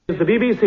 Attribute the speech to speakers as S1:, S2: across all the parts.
S1: is the BBC.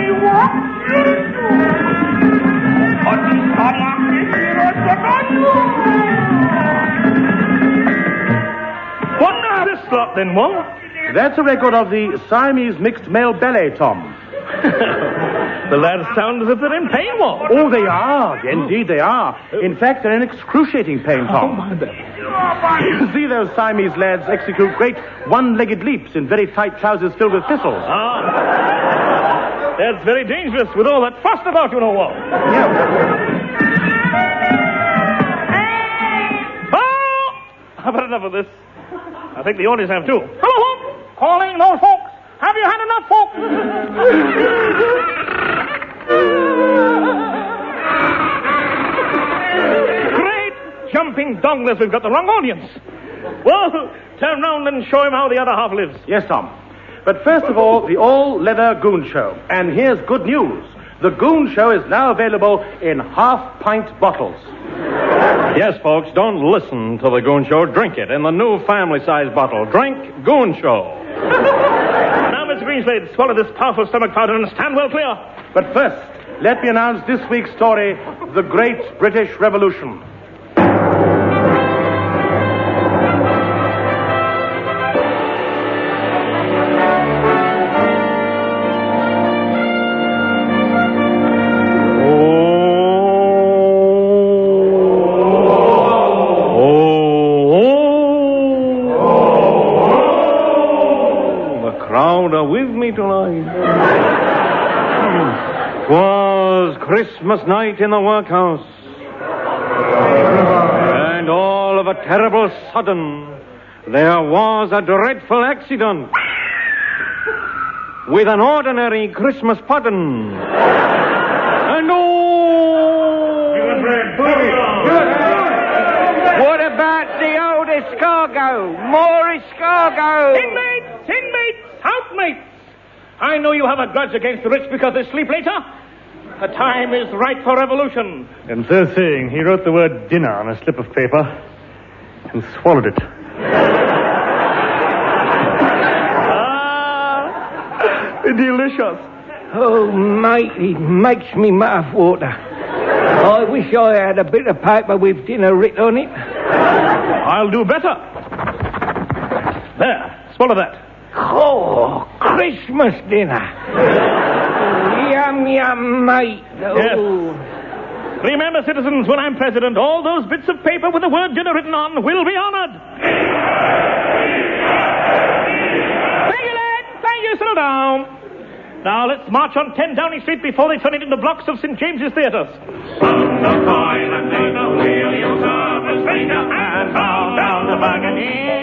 S2: What is this lot then, Wong?
S1: That's a record of the Siamese mixed male ballet, Tom.
S2: The lads sound as if they're in pain, Wong.
S1: Oh, they are. Indeed, they are. In fact, they're in excruciating pain, Tom.
S2: Oh, my God.
S1: You see those Siamese lads execute great one-legged leaps in very tight trousers filled with thistles.
S2: Ah. That's very dangerous with all that fuss about, you know, Wong.
S1: Yeah.
S2: Oh! I've had enough of this. I think the audience have too. Hello, Wong. Calling those folks. Have you had enough, folks? Great jumping donglers, we've got the wrong audience. Well, turn round and show him how the other half lives.
S1: Yes, Tom. But first of all, the all-leather Goon Show. And here's good news. The Goon Show is now available in half-pint bottles.
S3: Yes, folks, don't listen to the Goon Show. Drink it in the new family-size bottle. Drink Goon Show.
S2: Now, Mr. Greenslade, swallow this powerful stomach powder and stand well clear.
S1: But first, let me announce this week's story, The Great British Revolution.
S3: Tonight. 'Twas Christmas night in the workhouse, and all of a terrible sudden there was a dreadful accident with an ordinary Christmas pudding. And what about the old escargot? More escargot!
S2: Inmates, housemates! I know you have a grudge against the rich because they sleep later. The time is right for revolution.
S4: And so saying, he wrote the word dinner on a slip of paper and swallowed it.
S2: Delicious.
S5: Oh, mate, it makes me mouth water. I wish I had a bit of paper with dinner written on it.
S2: I'll do better. There, swallow that.
S5: Oh, Christmas dinner. Yum, yum, mate. Oh.
S2: Yes. Remember, citizens, when I'm president, all those bits of paper with the word dinner written on will be honored. Thank you, lad. Thank you. Settle down. Now, let's march on 10 Downing Street before they turn it into blocks of St. James's Theatres. And down the Burgundy.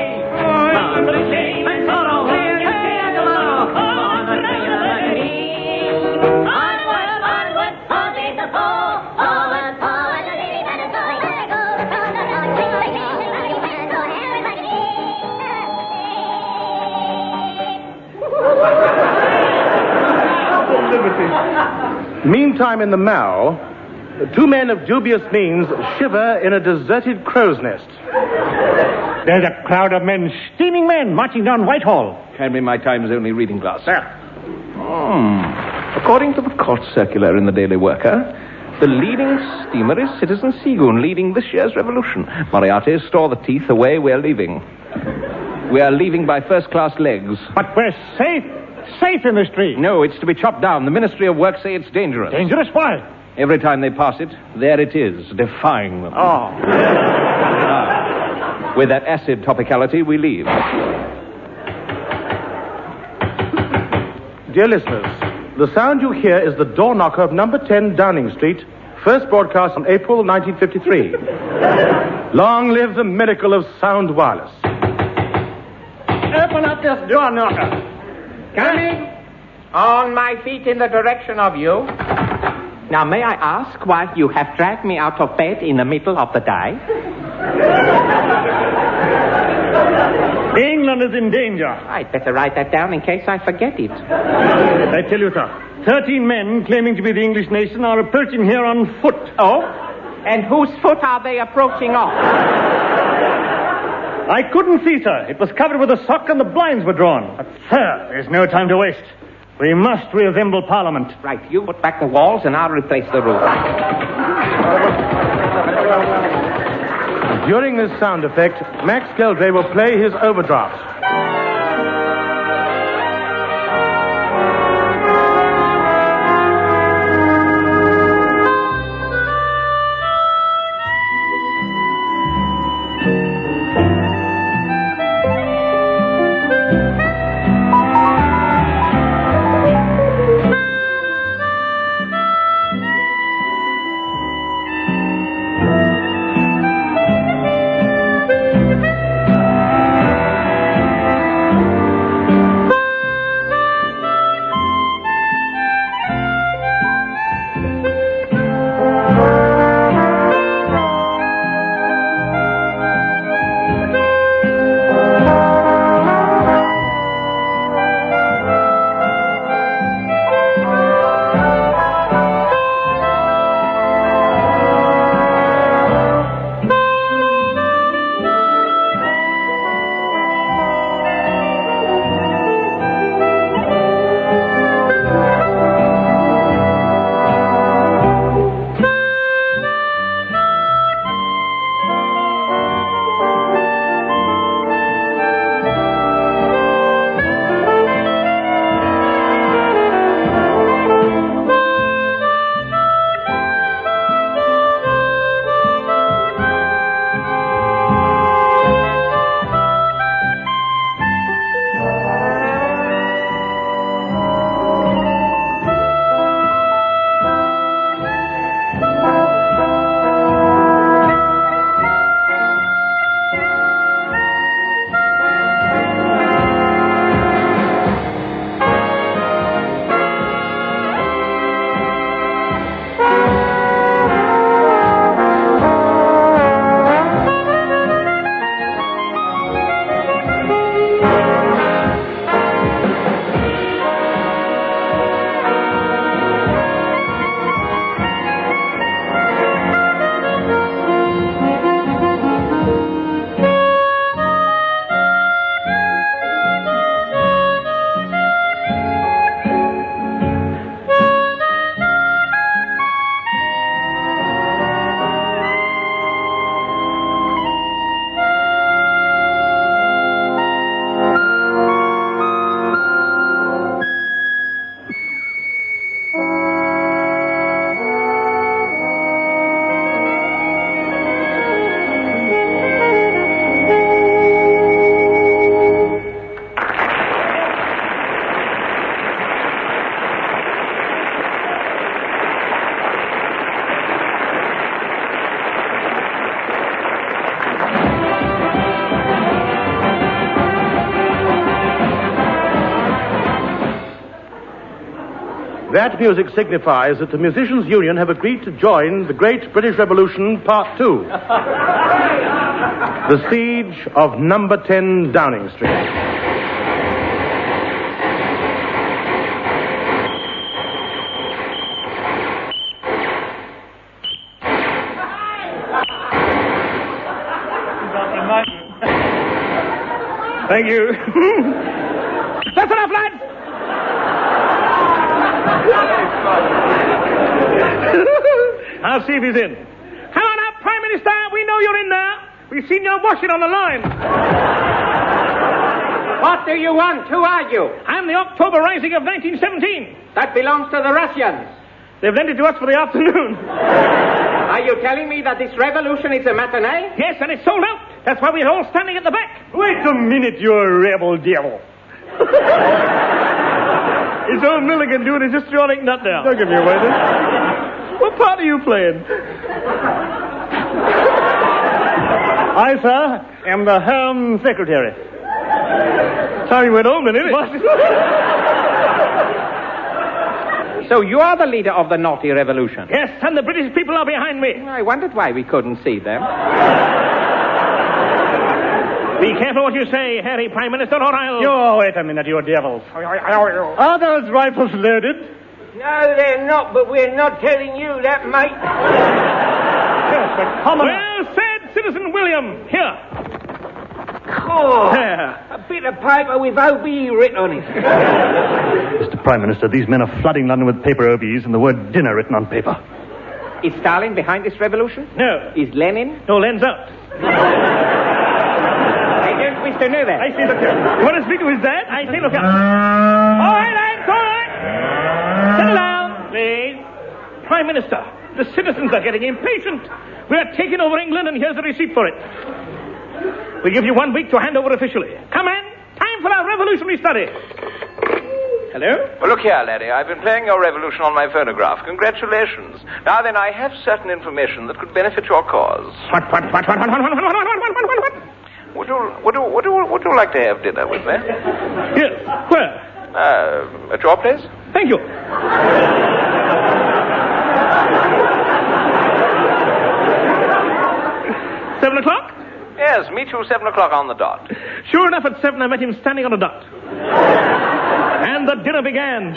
S1: Meantime, in the Mall, two men of dubious means shiver in a deserted crow's nest.
S4: There's a crowd of men, steaming men, marching down Whitehall.
S6: Hand me my Times Only reading glass. Sir. According to the court circular in the Daily Worker, the leading steamer is Citizen Seagoon, leading this year's revolution. Moriarty, store the teeth away. We're leaving. We are leaving by first-class legs.
S4: But we're safe in the street.
S6: No, it's to be chopped down. The Ministry of Work say it's dangerous.
S4: Dangerous? Why?
S6: Every time they pass it, there it is, defying them.
S4: Oh.
S6: With that acid topicality, we leave.
S1: Dear listeners, the sound you hear is the door knocker of number 10 Downing Street, first broadcast on April 1953. Long live the miracle of sound wireless.
S5: Open up this door knocker. Coming. On my feet in the direction of you. Now, may I ask why you have dragged me out of bed in the middle of the day?
S4: England is in danger.
S5: I'd better write that down in case I forget it.
S4: I tell you, sir, 13 men claiming to be the English nation are approaching here on foot.
S5: Oh? And whose foot are they approaching on?
S4: I couldn't see, sir. It was covered with a sock and the blinds were drawn. But, sir, there's no time to waste. We must reassemble Parliament.
S5: Right, you put back the walls and I'll replace the roof.
S1: During this sound effect, Max Geldray will play his overdrafts. That music signifies that the Musicians' Union have agreed to join the Great British Revolution Part 2. The Siege of Number 10 Downing Street.
S4: Thank you.
S2: That's enough, lads!
S4: I'll see if he's in.
S2: How on up, Prime Minister? We know you're in there. We've seen your washing on the line.
S5: What do you want? Who are you?
S2: I'm the October Rising of 1917.
S5: That belongs to the Russians.
S2: They've lent it to us for the afternoon.
S5: Are you telling me that this revolution is a matinee?
S2: Yes, and it's sold out. That's why we're all standing at the back.
S4: Wait a minute, you rebel devil.
S2: It's old Milligan doing his histrionic nut now.
S4: Don't give me away then.
S2: What part are you playing?
S4: I, sir, am the Home Secretary.
S2: Sorry you went home then, isn't it?
S5: So you are the leader of the naughty revolution?
S2: Yes, and the British people are behind me.
S5: I wondered why we couldn't see them.
S2: Be careful what you say, Harry Prime Minister, or I'll...
S4: You wait a minute, you devils. Are those rifles loaded?
S5: No, they're not, but we're not telling you that, mate.
S4: Yes, but commoner.
S2: Well said, Citizen William. Here.
S5: Oh,
S2: There.
S5: a
S7: bit of paper with OBE written on it.
S4: Mr. Prime Minister, these men are flooding London with paper OBEs and the word dinner written on paper.
S5: Is Stalin behind this revolution?
S2: No.
S5: Is Lenin?
S2: No, Len's out.
S5: I don't wish to know that.
S2: I say, look here. You want to speak to his dad? I say, look here. All right, lads, all right. Settle down, please. Prime Minister, the citizens are getting impatient. We are taking over England, and here's the receipt for it. We give you 1 week to hand over officially. Come in. Time for our revolutionary study. Hello?
S6: Well, look here, laddie. I've been playing your revolution on my phonograph. Congratulations. Now then, I have certain information that could benefit your cause.
S2: What?
S6: Would you like to have dinner with me?
S2: Yes. Where?
S6: At your place?
S2: Thank you. 7 o'clock?
S6: Yes, meet you 7 o'clock on the dot.
S2: Sure enough, at 7 I met him standing on a dot. And the dinner began.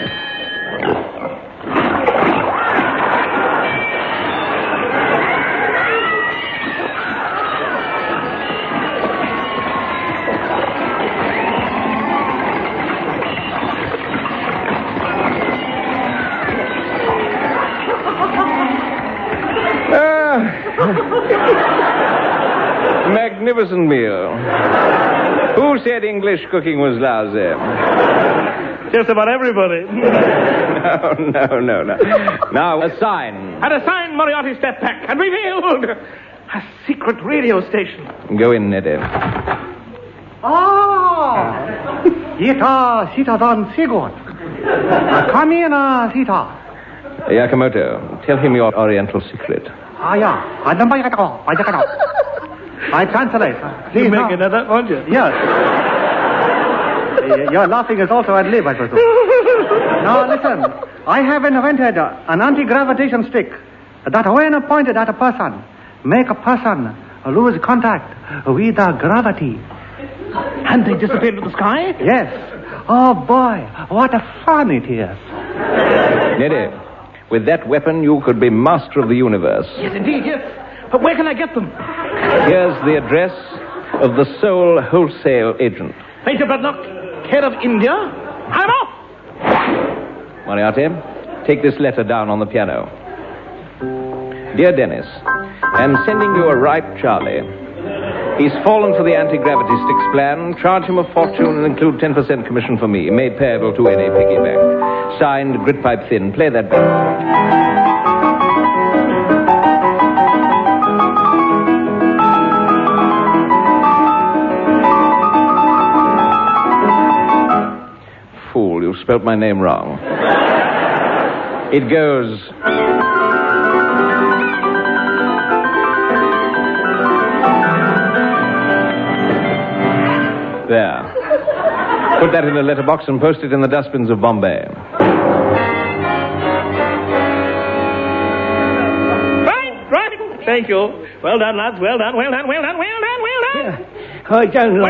S6: Magnificent meal. Who said English cooking was lousy?
S2: Just about everybody.
S6: No. Now, a sign.
S2: At a sign, Moriarty stepped back and revealed a secret radio station.
S6: Go in, Eddie.
S8: Citizen Sigurd. Come in, Sita.
S6: Yakamoto, tell him your Oriental secret.
S8: Yeah. I translate. Please,
S2: You make another, won't you?
S8: Yes. Your laughing is also ad lib, I presume. Now, listen. I have invented an anti-gravitation stick that when pointed at a person, make a person lose contact with the gravity.
S2: And they disappeared into the sky?
S8: Yes. Oh, boy. What a fun it is.
S6: Eddie, with that weapon, you could be master of the universe.
S2: Yes, indeed, yes. But where can I get them?
S6: Here's the address of the sole wholesale agent.
S2: Major Bradnock, care of India. I'm off!
S6: Moriarty, take this letter down on the piano. Dear Dennis, I'm sending you a ripe Charlie. He's fallen for the anti-gravity sticks plan. Charge him a fortune and include 10% commission for me, made payable to N.A. Piggy Bank. Signed, Gritpipe Thin. Play that back. You spelt my name wrong. It goes... There. Put that in a letterbox and post it in the dustbins of Bombay.
S2: Right. Thank you. Well done, lads. Well done.
S7: Yeah. I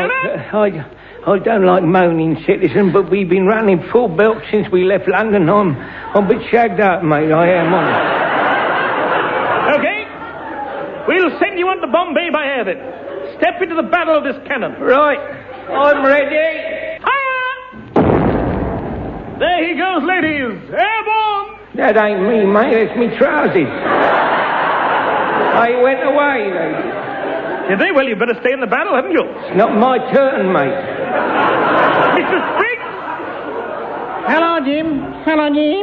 S7: don't like moaning, citizen, but we've been running full belt since we left London. I'm a bit shagged up, mate. I am honest.
S2: Okay. We'll send you on to Bombay by air then. Step into the barrel of this cannon.
S7: Right. I'm ready.
S2: Fire! There he goes, ladies. Airborne!
S7: That ain't me, mate. It's me trousers. I went away, lady.
S2: Did they? Well, you better stay in the barrel, haven't you?
S7: It's not my turn, mate.
S2: Mr. Spriggs!
S8: Hello, Jim.
S2: Hello, Jim.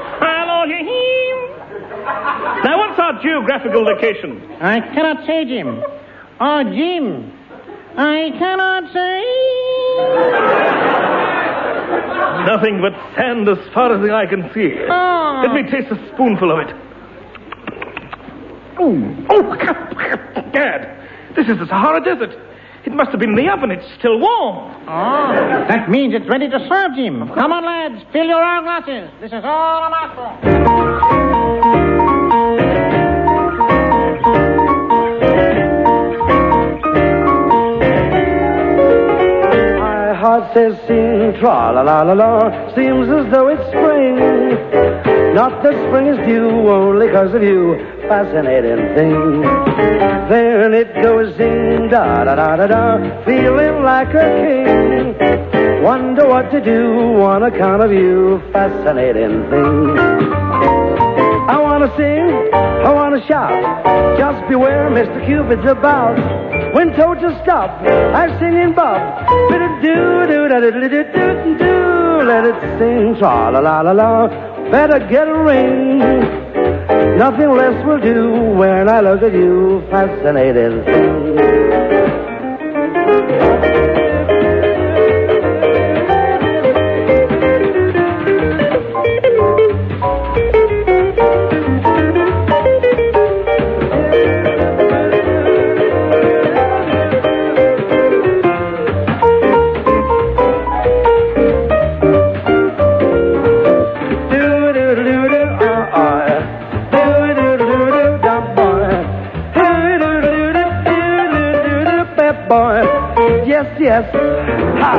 S2: Now, what's our geographical location?
S8: I cannot say, Jim. Oh, Jim. I cannot say.
S2: Nothing but sand as far as the eye can see.
S8: Oh.
S2: Let me taste a spoonful of it. Oh, Gad. This is the Sahara Desert. It must have been in the oven. It's still warm.
S8: Oh, that means it's ready to serve, Jim. Come on, lads. Fill your own glasses. This is all I'm after.
S9: heart says sing, tra-la-la-la-la. Seems as though it's spring. Not that spring is due, only 'cause of you. Fascinating thing. Then it goes zing, da-da-da-da-da. Feeling like a king. Wonder what to do on account of you. Fascinating thing. I want to sing, I want to shout. Just beware, Mr. Cupid's about. When told to stop, I sing in bob. Do-do-do-do-do-do-do-do. Let it sing, tra-la-la-la-la. Better get a ring. Nothing less will do when I look at you. Fascinating thing. Yes. Ha!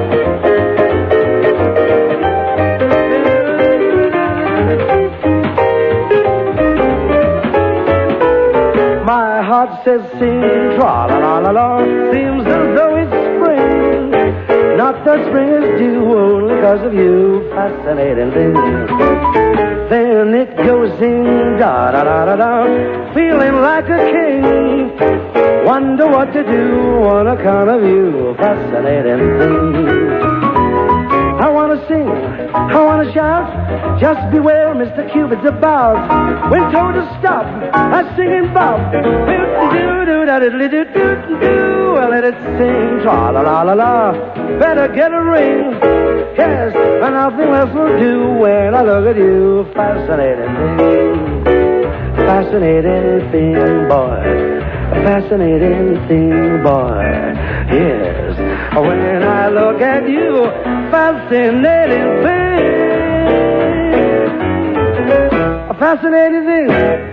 S9: My heart says sing, tra-la-la-la-la. Seems as though it's spring. Not that spring is due, only 'cause of you. Fascinating thing. Then it goes zing, da-da-da-da-da. Feeling like a king. Wonder what to do on account of you. Fascinating thing. I want to sing, I want to shout. Just beware, Mr. Cupid's about. When told to stop, I sing and bob. Well, let it sing, tra-la-la-la-la. Better get a ring. Yes, and nothing else will do when I look at you. Fascinating thing. Fascinating thing, boy. A fascinating thing, boy. Yes, when I look at you, fascinating thing. A fascinating thing.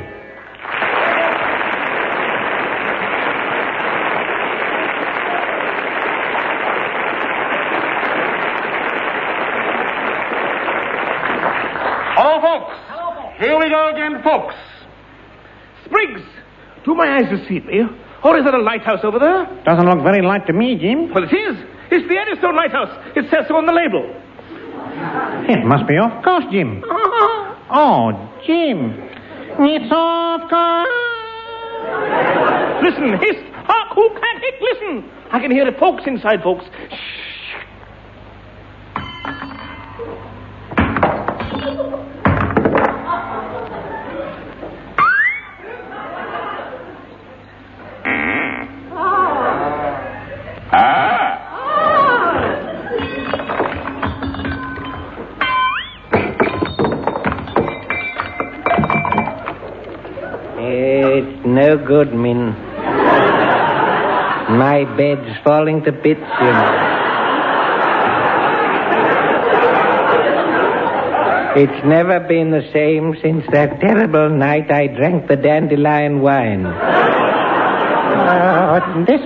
S1: Hello, folks. Here we go again, folks.
S2: Spriggs, do my eyes deceive me? Or is there a lighthouse over there?
S4: Doesn't look very light to me, Jim.
S2: Well, it is. It's the Eddystone Lighthouse. It says so on the label.
S4: It must be off course, Jim. Oh, Jim. It's off course.
S2: Listen, hist. Hark, who can't hit? Listen. I can hear it, folks, inside, folks. Shh.
S7: No good, Min. My bed's falling to bits, you know. It's never been the same since that terrible night I drank the dandelion wine.
S10: This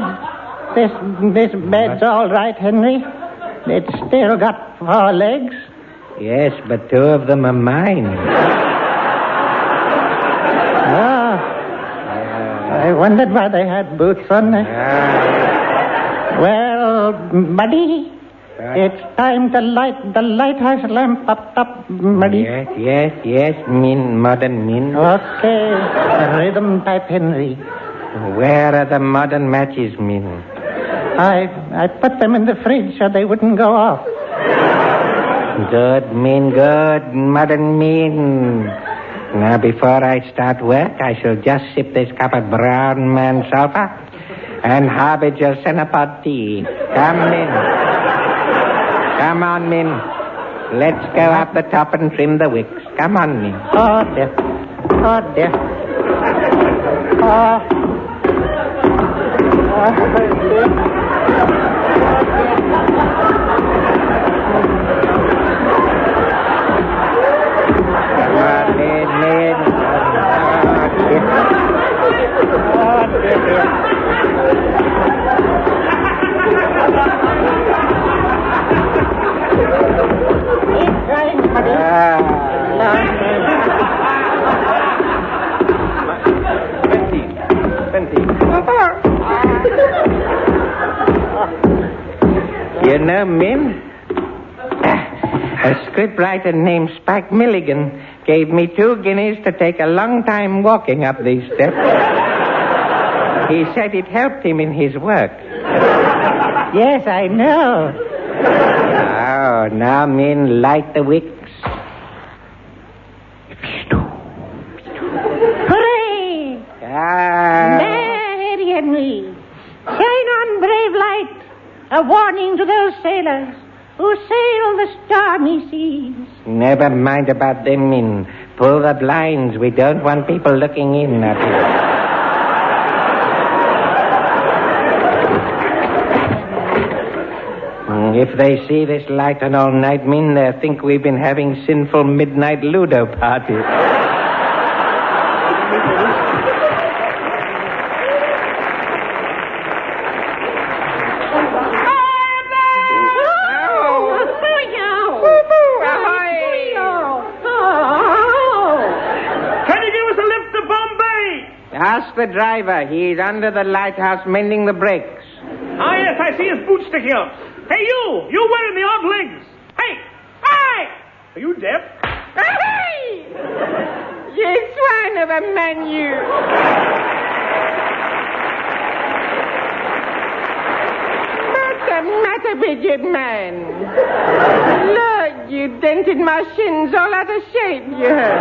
S10: bed's all right, Henry. It's still got 4 legs.
S7: Yes, but 2 of them are mine.
S10: I wondered why they had boots on there. Well, buddy, it's time to light the lighthouse lamp up, buddy.
S7: Yes, Min, modern Min.
S10: Okay, rhythm type Henry.
S7: Where are the modern matches, Min?
S10: I put them in the fridge so they wouldn't go off.
S7: Good, Min, good, modern Min. Now, before I start work, I shall just sip this cup of brown man sulphur and harbage your Cenapod tea. Come, Min. Come on, Min. Let's go up the top and trim the wicks. Come on, Min.
S10: Oh, dear. Oh.
S7: You know, Min, a scriptwriter named Spike Milligan gave me 2 guineas to take a long time walking up these steps. He said it helped him in his work.
S10: Yes, I know.
S7: Oh, now, Min, light the wicks.
S10: Hooray! Mary Henry, shine on, brave light, a warning to those sailors who sail the stormy seas.
S7: Never mind about them, Min. Pull the blinds. We don't want people looking in at you. If they see this light on all night, Min, they'll think we've been having sinful midnight Ludo parties. Ask the driver. He's under the lighthouse mending the brakes.
S2: Ah, yes, I see his boots sticking out. Hey, you wearing the odd legs. Hey! Are you deaf?
S7: Hey! You swine of a man, you. What's the matter with you, man? Look, you dented my shins all out of shape, you heard.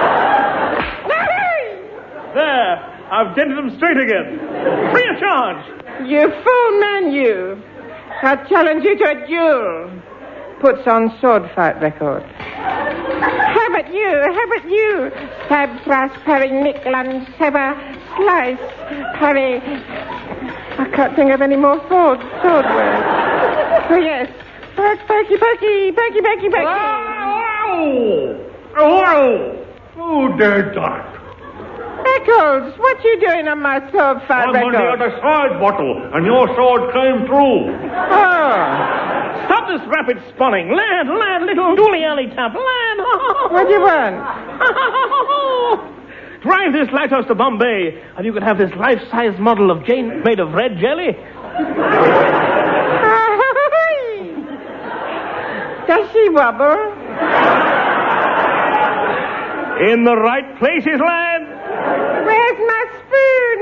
S2: There, I've dented them straight again. Free of charge.
S7: You fool man, you. I challenge you to a duel. Puts on sword fight record. How about you? Stab, thrust, parry, nick, lunge, sever, slice, parry. I can't think of any more sword words. Oh, yes. Perky.
S2: Wow! Oh, dear dark.
S7: Eccles, what you doing on my sword fight record?
S1: I'm on the other side, Bottle, and your sword came through.
S7: Oh.
S2: Stop this rapid spawning. Land, little dooley alley tap. Land.
S7: What do you want?
S2: Drive this lighthouse to Bombay, and you can have this life-size model of Jane made of red jelly.
S7: Does she wobble?
S2: In the right places, lad.
S7: Where's my spoon?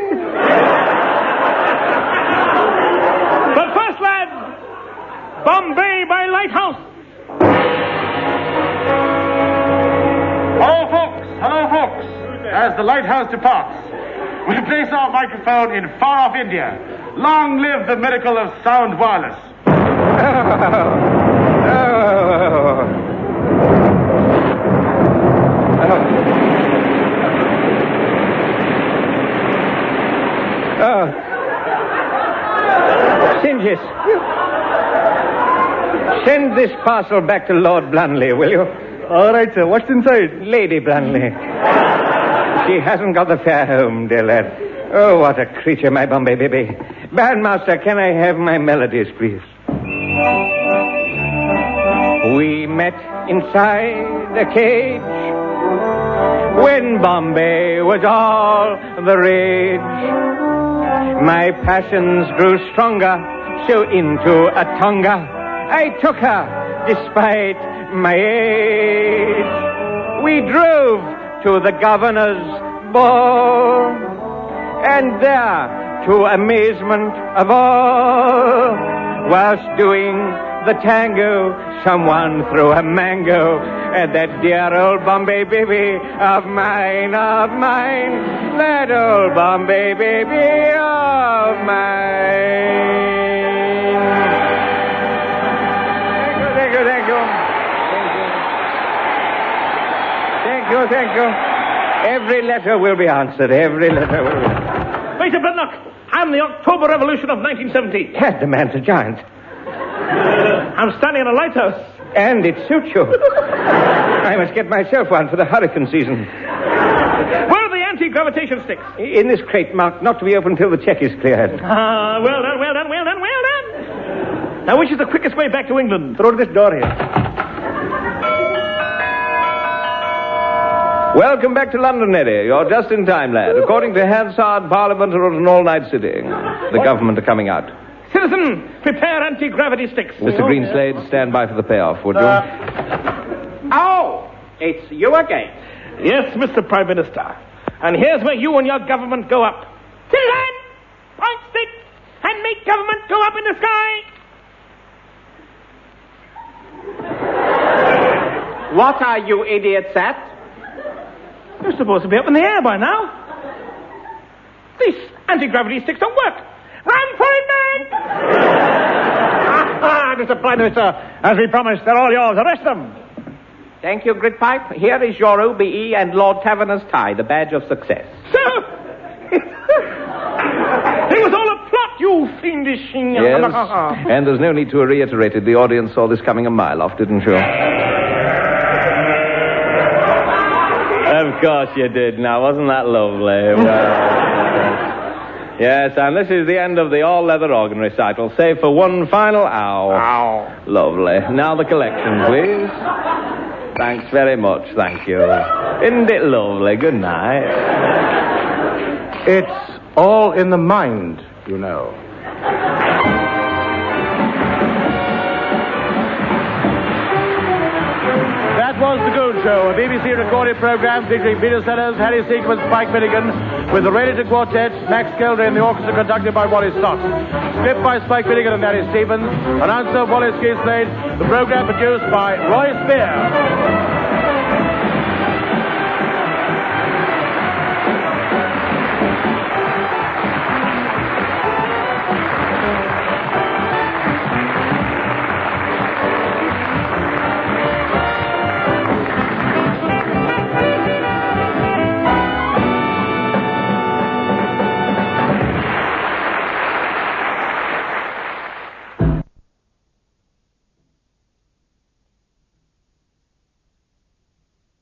S2: But first, lads, Bombay by lighthouse.
S1: Hello, folks. As the lighthouse departs, we place our microphone in far-off India. Long live the miracle of sound wireless.
S7: Singes. Send this parcel back to Lord Blanley, will you?
S8: All right, sir. What's inside?
S7: Lady Blanley. She hasn't got the fare home, dear lad. Oh, what a creature, my Bombay baby. Bandmaster, can I have my melodies, please? We met inside a cage when Bombay was all the rage. My passions grew stronger, so into a tonga I took her, despite my age. We drove to the governor's ball, and there, to amazement of all, whilst doing the tango, someone threw a mango at that dear old Bombay baby of mine, that old Bombay baby of mine. Thank you. Every letter will be answered.
S2: Waiter Bednock, I'm the October Revolution of 1970.
S7: The man's a giant.
S2: I'm standing in a lighthouse.
S7: And it suits you. I must get myself one for the hurricane season.
S2: Where are the anti-gravitation sticks?
S7: In this crate marked not to be opened till the check is cleared.
S2: Well done. Now, which is the quickest way back to England?
S8: Through this door here.
S6: Welcome back to London, Eddie. You're just in time, lad. According to Hansard, Parliament are at an all-night sitting. The government are coming out.
S2: Citizen, prepare anti-gravity sticks.
S6: Mr. Greenslade, stand by for the payoff, would you?
S5: Oh, it's you again.
S2: Yes, Mr. Prime Minister. And here's where you and your government go up. Citizen, point sticks and make government go up in the sky.
S5: What are you idiots at?
S2: You're supposed to be up in the air by now. These anti-gravity sticks don't work. Run for it, man!
S4: Mr. Prime Minister, as we promised, they're all yours. Arrest them.
S5: Thank you, Gridpipe. Here is your OBE and Lord Taverner's tie, the badge of success.
S2: Sir! It was all a plot, you fiendish...
S6: Yes, and there's no need to reiterate it. The audience saw this coming a mile off, didn't you?
S3: Of course you did. Now, wasn't that lovely? Yes, and this is the end of the all-leather organ recital, save for one final ow.
S5: Ow.
S3: Lovely. Now the collection, please. Thanks very much, thank you. Isn't it lovely? Good night.
S1: It's all in the mind, you know. That was The Goon Show, a BBC recorded program featuring Peter Sellers, Harry Seacombe, and Spike Milligan, with the Reddington Quartet, Max Kelder, and the orchestra conducted by Wally Stott. Script by Spike Milligan and Harry Stevens. Announcer Wallace Greenslade. The program produced by Roy Spear.